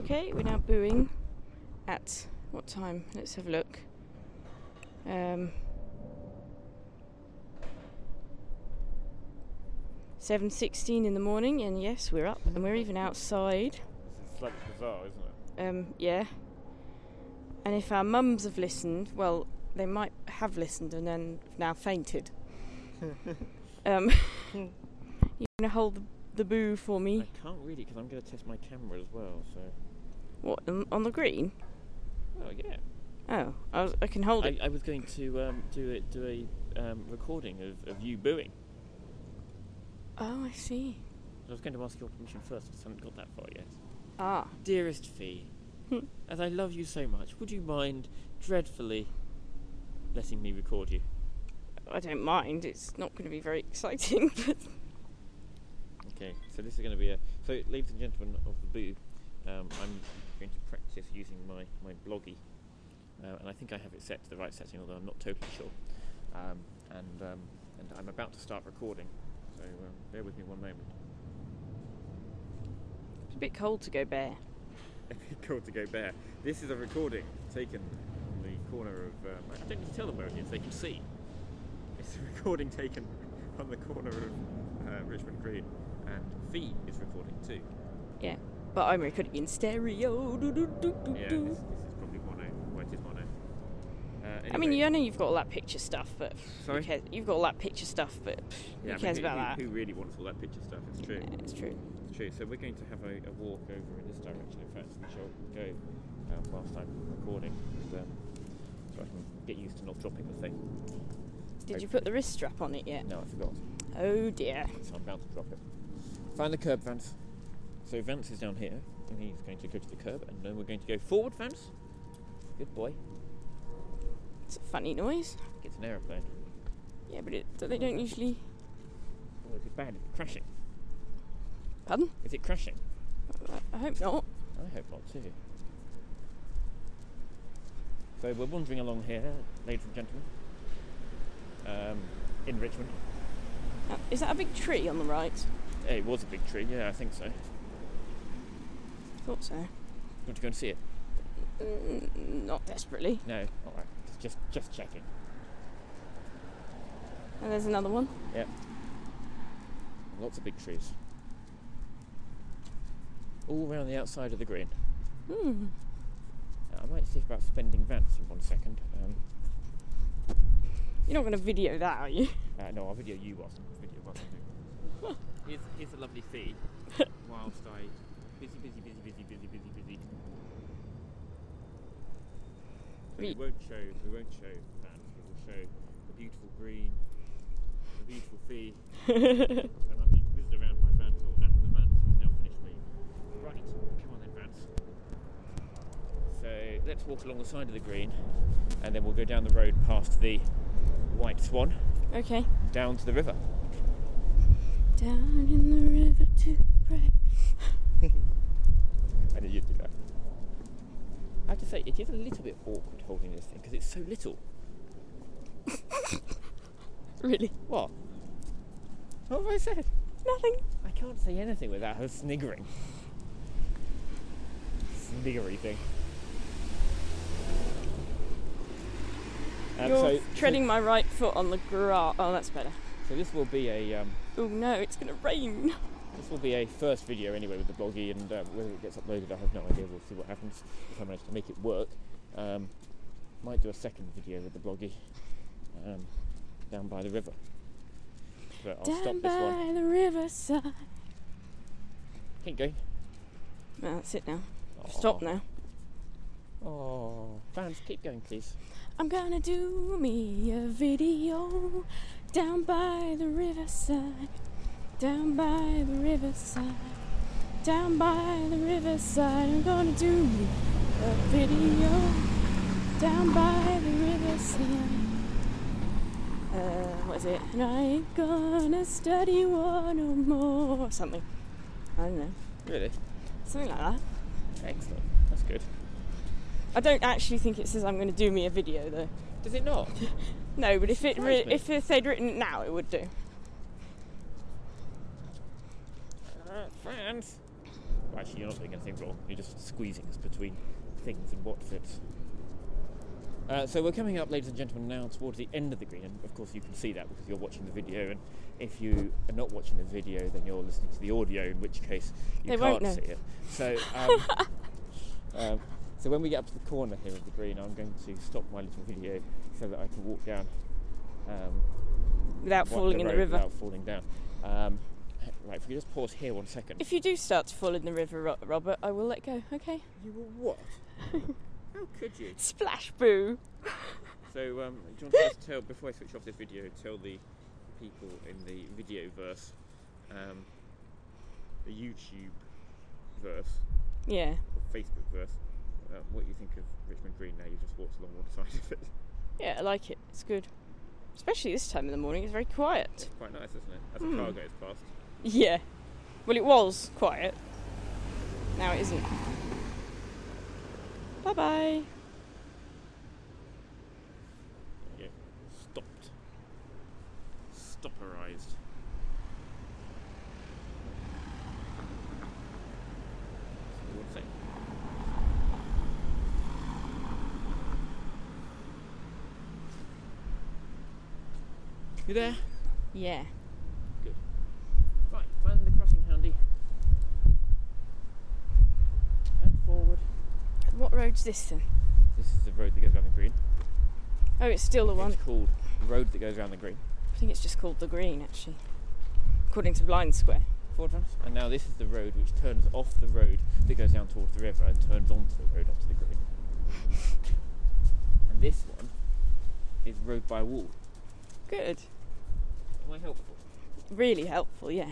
Okay, we're now booing at what time? Let's have a look. 7:16 in the morning, and yes, we're up, and we're even outside. This is slightly bizarre, isn't it? Yeah. And if our mums have listened, well, they might have listened and then now fainted. You're gonna hold the boo for me? I can't really, because I'm going to test my camera as well. So. What, on the green? Oh yeah. Oh, I can hold it. I was going to do a recording of you booing. Oh, I see. I was going to ask your permission first, I just haven't got that far yet. Ah. Dearest Fee, as I love you so much, would you mind dreadfully letting me record you? I don't mind. It's not going to be very exciting. But Okay, so this is going to be So, ladies and gentlemen of the boo, I'm going to practice using my bloggy. And I think I have it set to the right setting, although I'm not totally sure. And I'm about to start recording, so bear with me one moment. it's a bit cold to go bare. Cool to go bare. This is a recording taken on the corner of... I don't need to tell them where it is, they can see. It's a recording taken on the corner of Richmond Green, and Fee is recording too. Yeah, but I'm recording in stereo. Yeah, this is probably mono. Well, it is mono. Anyway, I mean, I know you've got all that picture stuff, but Sorry? who cares? You've got all that picture stuff, but yeah, who cares about that? Who really wants all that picture stuff? It's true. Yeah, it's true. It's true. So we're going to have a walk over in this direction. In fact, we shall go whilst I'm recording, and, so I can get used to not dropping the thing. Did you put the wrist strap on it yet? No, I forgot. Oh dear. So I'm bound to drop it. Find the curb, Vance. So Vance is down here, and he's going to go to the curb, and then we're going to go forward, Vance. Good boy. It's a funny noise. I think it's an aeroplane. Yeah, but they don't usually... Oh, is it bad? Is it crashing? Pardon? Is it crashing? I hope not. I hope not too. So we're wandering along here, ladies and gentlemen, in Richmond. Is that a big tree on the right? It was a big tree, yeah, I think so. Thought so. You want to go and see it? Not desperately. No? Alright, just checking. And there's another one. Yep. Lots of big trees. All around the outside of the green. I might see about spending Vance in 1 second. You're not going to video that, are you? No, I'll video you whilst I'm here's a lovely Fee. Whilst I busy. We won't show Vance. We will show the beautiful green, the beautiful Fee, and I'm being whizzed around by Vance, and the Vance has now finished me. Right, come on then, Vance. So let's walk along the side of the green, and then we'll go down the road past the White Swan. Okay. Down to the river. Down in the river to pray. I knew you'd do that. I have to say, it is a little bit awkward holding this thing because it's so little. Really? What? What have I said? Nothing. I can't say anything without her sniggering. Sniggery thing. You're treading my right foot on the grass. Oh, that's better. So this will be a... oh no, it's going to rain. This will be a first video anyway with the bloggy, and whether it gets uploaded I have no idea. We'll see what happens if I manage to make it work. Might do a second video with the bloggy down by the river. But I'll stop this one. Down by the riverside. Keep going. No, that's it now. Aww. Stop now. Oh, Vance, keep going, please. I'm gonna do me a video down by the riverside. Down by the riverside. Down by the riverside. I'm gonna do me a video down by the riverside. What is it? And I ain't gonna study war no more. Or something. I don't know. Really? Something like that. Excellent. That's good. I don't actually think it says I'm going to do me a video though. Does it not? No, but if they'd written it now, it would do. Friends. Actually, you're not doing anything wrong. You're just squeezing us between things and what fits. So we're coming up, ladies and gentlemen, now towards the end of the green, and of course you can see that because you're watching the video, and if you are not watching the video, then you're listening to the audio, in which case you can't see it. So, so when we get up to the corner here of the green, I'm going to stop my little video so that I can walk down without falling in the river. Without falling down. Right, if we just pause here 1 second. If you do start to fall in the river, Robert, I will let go, okay? You will what? How could you? Splash boo! So, do you want to just tell, before I switch off this video, tell the people in the video verse, the YouTube verse, yeah, or Facebook verse, what you think of Richmond Green now you've just walked along one side of it? Yeah, I like it. It's good. Especially this time of the morning, it's very quiet. It's quite nice, isn't it? As the car goes past. Yeah. Well, it was quiet. Now it isn't. Bye-bye. Yeah. Stopped. Stopperized. What's it? You there? Yeah. Good. Right, find the crossing handy. And forward. What road's this then? This is the road that goes around the green. Oh, it's still the one. It's called the road that goes around the green. I think it's just called the Green, actually. According to Blind Square. Forward, Vance. And now this is the road which turns off the road that goes down towards the river and turns onto the road onto the green. And this one is road by wall. Good. Am I helpful? Really helpful, yeah.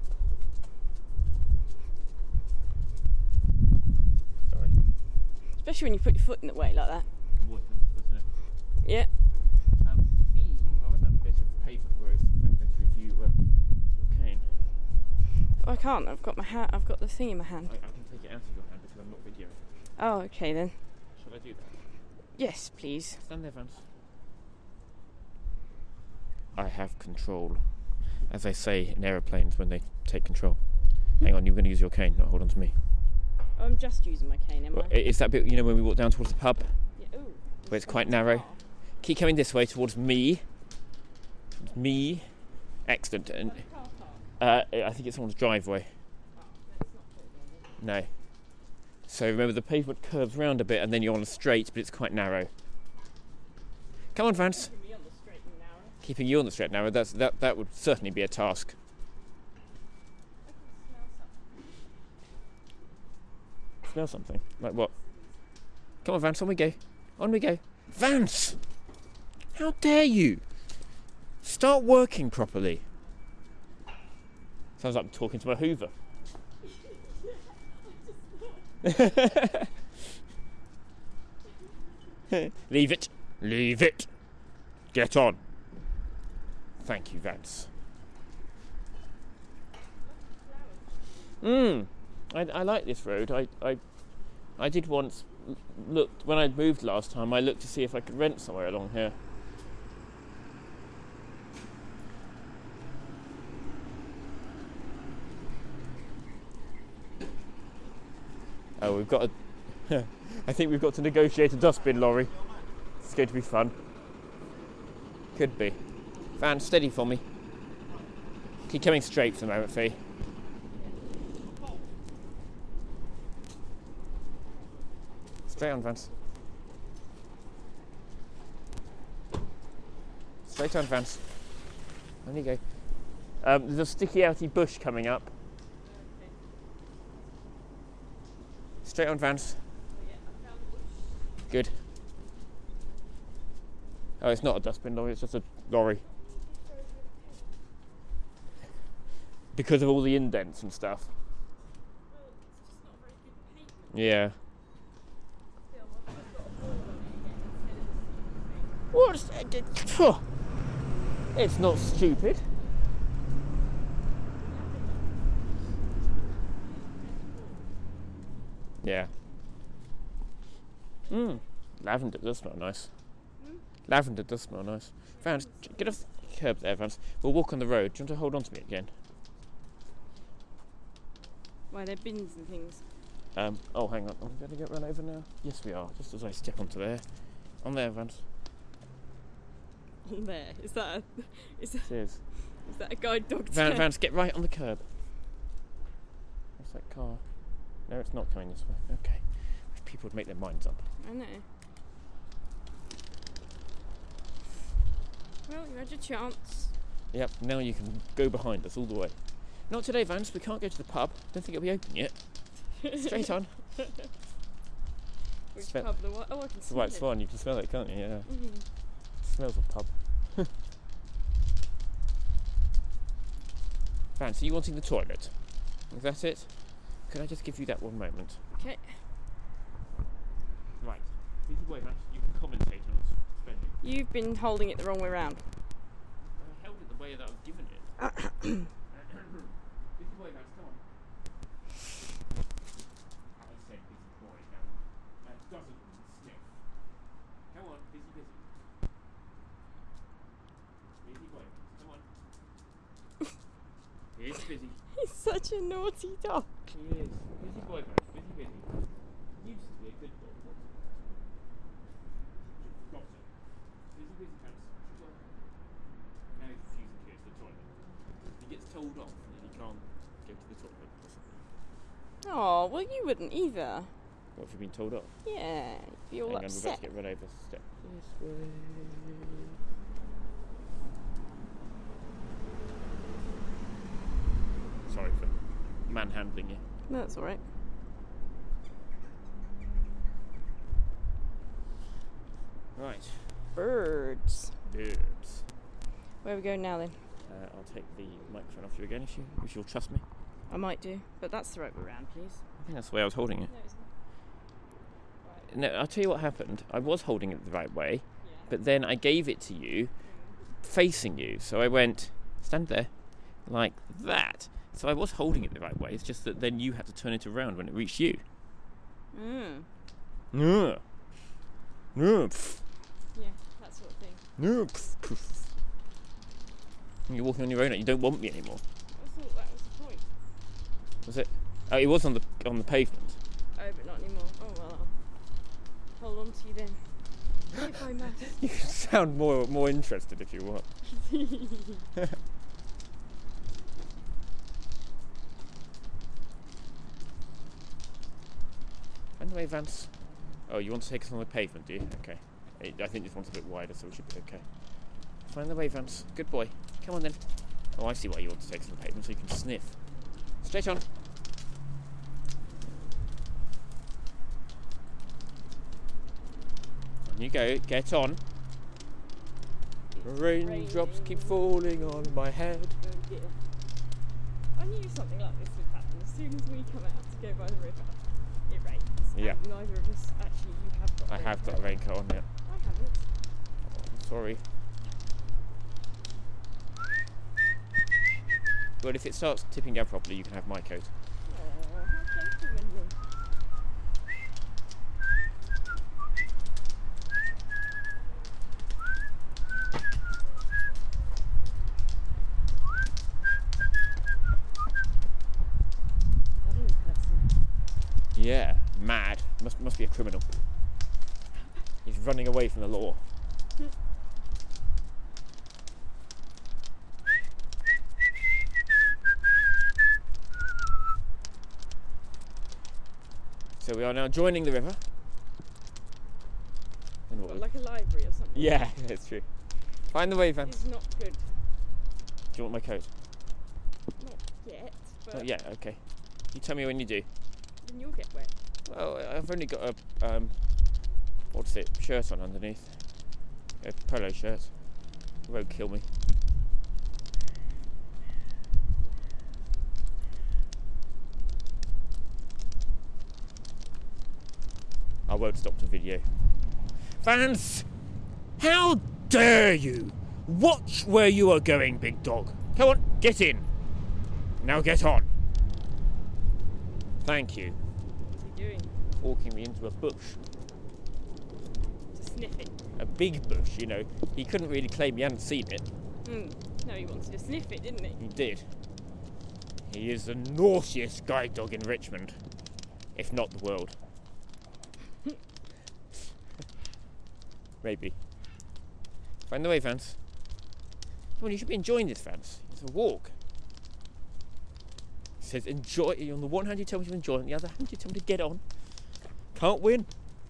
Sorry. Especially when you put your foot in the way like that. Wasn't it? Yeah. Well, with that bit of pavement road, I'm going to review your cane. Oh, I can't. I've got my hat. I've got the thing in my hand. I can take it out of your hand because I'm not videoing. Oh, okay then. Shall I do that? Yes, please. Stand there, Vance. I have control. As they say in aeroplanes when they take control. Hang on, you're going to use your cane, not hold on to me. Oh, I'm just using my cane, am I? Is that bit, you know, when we walk down towards the pub? Yeah. Ooh, Where it's quite narrow. Keep coming this way towards me. Me. Excellent. And I think it's someone's driveway. No. So remember, the pavement curves round a bit and then you're on a straight, but it's quite narrow. Come on, Vance. Keeping you on the straight and narrow, that would certainly be a task. Smell something? Like what? Come on, Vance, on we go. On we go. Vance! How dare you? Start working properly. Sounds like I'm talking to my Hoover. Leave it. Leave it. Get on. Thank you, Vance. I like this road. I did once look when I moved last time. I looked to see if I could rent somewhere along here. Oh, we've got a... I think we've got to negotiate a dustbin lorry. It's going to be fun. Could be. Van, steady for me. Keep coming straight for the moment, Fee. Straight on, Vance. Straight on, Vance. On you go. There's a sticky-outy bush coming up. Straight on, Vance. Good. Oh, it's not a dustbin lorry, it's just a lorry. Because of all the indents and stuff. Yeah. What? It's not stupid. Yeah. Lavender does smell nice. Lavender does smell nice. Vance, get off the curb there, Vance. We'll walk on the road. Do you want to hold on to me again? Why, they're bins and things. Oh, hang on. Are we going to get run over now? Yes, we are. Just as I step onto there. On there, Vance. On there. Is that It is. a guide dog? Vance, get right on the curb. What's that car? No, it's not coming this way. Okay. If people would make their minds up. I know. Well, you had your chance. Yep, now you can go behind us all the way. Not today, Vance. We can't go to the pub. Don't think it'll be open yet. Straight on. Which pub? The what? Oh, I can The smell White it. Swan, you can smell it, can't you? Yeah. Mm. Smells of pub. Vance, are you wanting the toilet? Is that it? Could I just give you that one moment? Okay. Right. Busy boy, Vance. You can commentate on us spending. You've been holding it the wrong way round. I held it the way that I was given it. Busy boy, Vance, come on. I said busy boy, now. That doesn't sniff. Come on, busy, busy. Busy boy, Vance, come on. He's busy. He's such a naughty dog. He is. Busy boy, Vance, busy, busy. Used to be a good dog, wasn't it? Got it. Busy, busy, Vance. Now he's refusing to go to the toilet. He gets told off and then he can't go to the toilet, possibly. Oh, well, you wouldn't either. What, have you been told off? Yeah, you'd be all Hang on, we're about upset. to get run over. Step this way. Sorry for manhandling you. No, that's all right. Right. Birds. Birds. Where are we going now then? I'll take the microphone off you again if you'll trust me. I might do, but that's the right way round, please. I think that's the way I was holding it. No, it's not. Right. No, I'll tell you what happened. I was holding it the right way, Yeah. but then I gave it to you facing you. So I went, stand there, like that. So I was holding it the right way. It's just that then you had to turn it around when it reached you. Mm. Yeah. Yeah. Pff. Yeah, that sort of thing. Yeah. Pff, pff. You're walking on your own. You don't want me anymore. I thought that was the point. Was it? Oh, it was on the pavement. Oh, but not anymore. Oh, well, I'll hold on to you then. If I must. You can sound more interested if you want. Anyway, Vance. Oh, you want to take us on the pavement, do you? Okay. I think this one's a bit wider, so we should be okay. Find the way, Vance. Good boy. Come on then. Oh, I see why you want to take us on the pavement, so you can sniff. Straight on. On you go. Get on. Raindrops keep falling on my head. Oh dear. I knew something like this would happen as soon as we come out to go by the river. It rains. Yeah. And neither of us, actually, you have got I have got a raincoat on, yeah. I haven't. Oh, I'm sorry. But if it starts tipping down properly, you can have my coat. Oh, how gentlemanly. Wedding person. Yeah, mad. Must be a criminal. He's running away from the law. So we are now joining the river. And what What, like a library or something? yeah, it's true. Find the way, Vance. It's not good. Do you want my coat? Not yet, but Oh, yeah, okay. You tell me when you do. then you'll get wet. Well, I've only got a what's it? Shirt on underneath. A polo shirt. It won't kill me. I won't stop the video. Vance! How dare you! Watch where you are going, big dog. Come on, get in. Now get on. Thank you. What's he doing? Walking me into a bush. To sniff it. A big bush, you know. He couldn't really claim he hadn't seen it. No, he wanted to sniff it, didn't he? He did. He is the naughtiest guide dog in Richmond, if not the world. Maybe. Find the way, Vance. Come on, you should be enjoying this, Vance. It's a walk. It says enjoy. On the one hand you tell me to enjoy, on the other hand you tell me to get on. Can't win.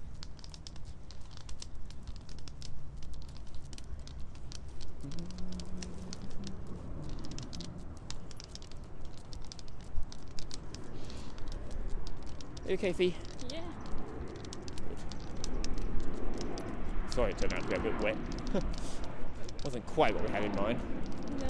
You okay, Fee? Yeah. Sorry, it turned out to be a bit wet. Wasn't quite what we had in mind. No.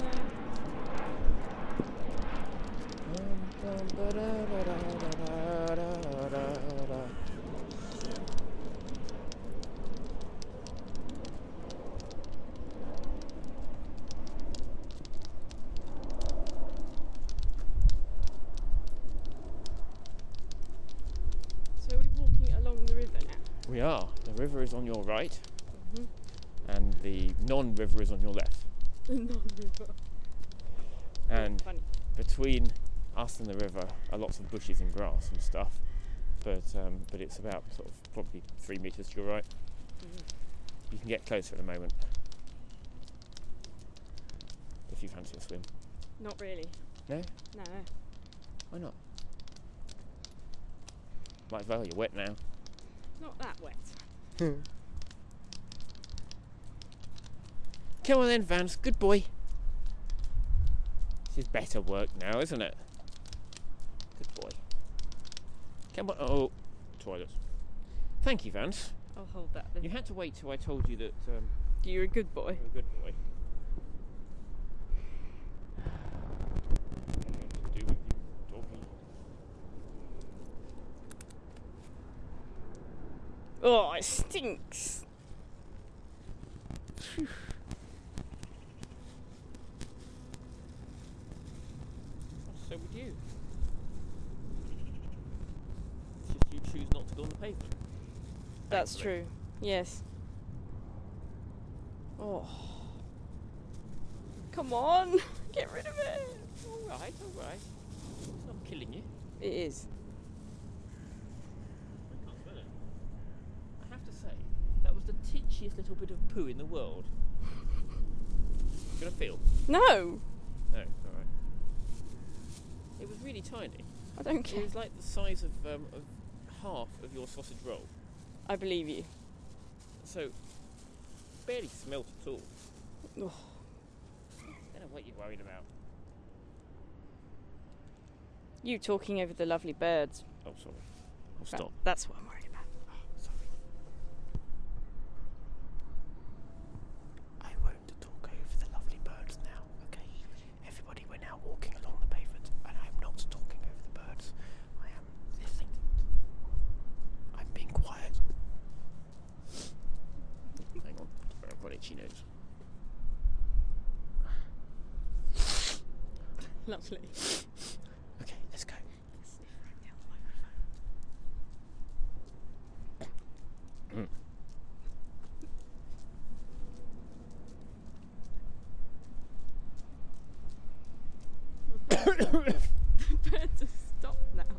So are we walking along the river now? We are. The river is on your right, Mm-hmm. and the non-river is on your left. Non-river. And Funny. between us and the river are lots of bushes and grass and stuff, but it's about sort of probably 3 metres to your right. Mhm. You can get closer at the moment if you fancy a swim. Not really. No? No. Why not? Might as well. You're wet now. Not that wet. Come on then, Vance. Good boy. This is better work now, isn't it? Good boy. Come on. Oh, toilets. Thank you, Vance. I'll hold that then. You had to wait till I told you that You're a good boy. you're a good boy. Nothing to do with you, doggy. Oh, it stinks. So would you. It's just you choose not to go on the pavement. That's Thankfully. true. Yes. Oh. Come on. Get rid of it. Alright. It's not killing you. It is. I can't smell it. I have to say, that was the titchiest little bit of poo in the world. Gonna feel? No. No, alright. It was really tiny. I don't It care. was like the size of half of your sausage roll. I believe you. So, barely smelt at all. Oh. I don't know what you're worried about. You talking over the lovely birds. Oh, sorry. I'll stop. That's what I'm worried about. Sorry. I won't talk over the lovely birds now, okay? Everybody, we're now walking along the pavement, and I'm not talking over the birds. I am listening. I'm being quiet. Hang on. I've got itchy nose. Lovely. Okay, let's go. The birds have stopped now.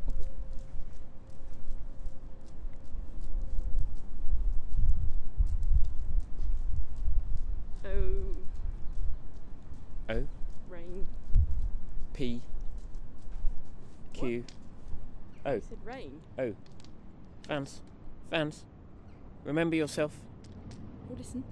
Oh, O rain. P Q O. You said rain. O. Vance. Remember yourself. Oh, listen.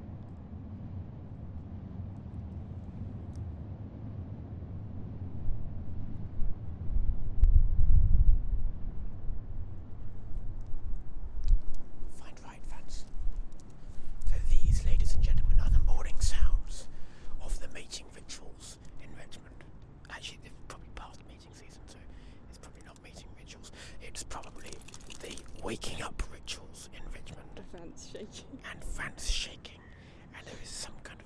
Find right, Vance. So these, ladies and gentlemen, are the morning sounds of the mating rituals in Richmond. Actually, they've probably passed mating season, so it's probably not mating rituals. It's probably the waking up rituals in Richmond. The fan's shaking. And France shaking. And there is some kind of...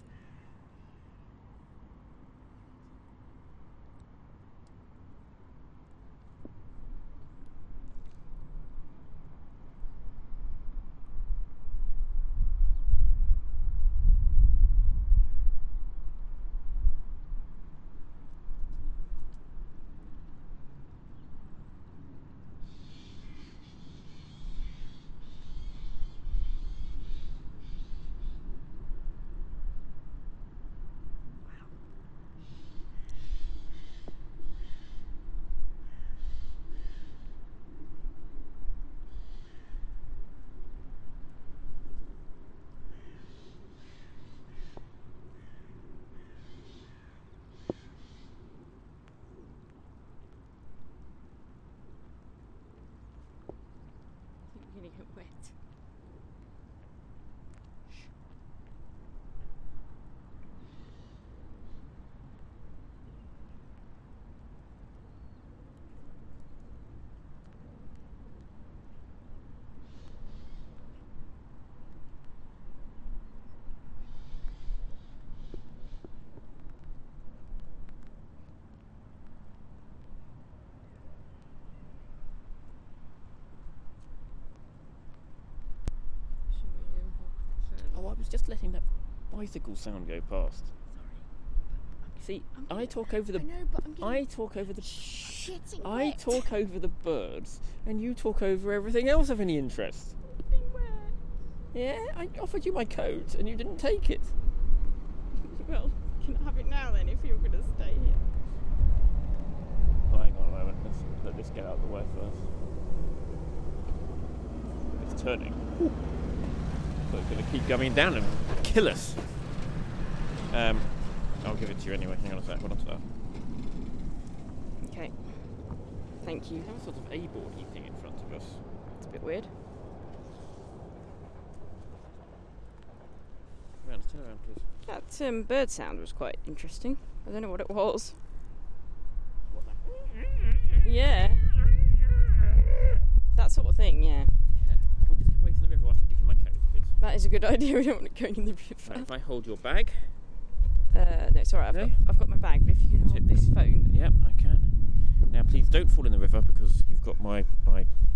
get wet. Oh, I was just letting that bicycle sound go past. See, I talk over the. I know, but I'm getting I talk over the. shitting I wet. talk over the birds, and you talk over everything else of any interest. Getting wet. Yeah, I offered you my coat, and you didn't take it. Well, you can have it now then if you're going to stay here. Oh, hang on a moment. Let's let this get out of the way first. It's turning. So it's going to keep coming down and kill us. I'll give it to you anyway. Hang on a sec. Hold on to that. Okay. Thank you. We have a sort of A-boardy thing in front of us. It's a bit weird. Let's turn around, please. That bird sound was quite interesting. I don't know what it was. What that? Yeah. That sort of thing, yeah. Yeah. We'll just come away from the river whilst I give you my coat, please. That is a good idea. We don't want it going in the river. Right, if I hold your bag. No, it's alright. I've got my bag, but if you can hold this phone. Yep, I can. Now, please don't fall in the river because you've got my